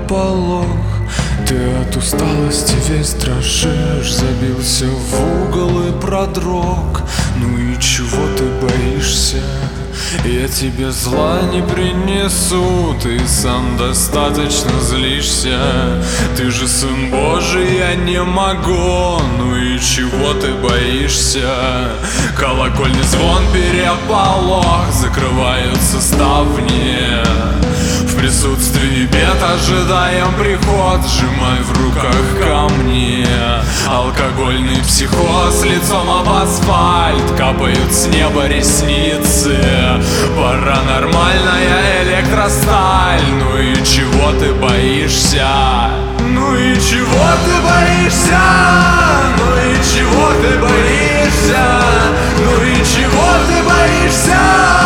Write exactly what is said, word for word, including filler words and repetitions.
переполох. Ты от усталости весь дрожишь, забился в угол и продрог. Ну и чего ты боишься? Я тебе зла не принесу, ты сам достаточно злишься. Ты же сын Божий, я не могу. Ну и чего ты боишься? Колокольный звон, переполох, закрываются ставни. В присутствии бед ожидаем приход, сжимай в руках камни. Алкогольный психоз, лицом об асфальт, капают с неба ресницы. Паранормальная электросталь. Ну и чего ты боишься? Ну и чего ты боишься? Ну и чего ты боишься? Ну и чего ты боишься?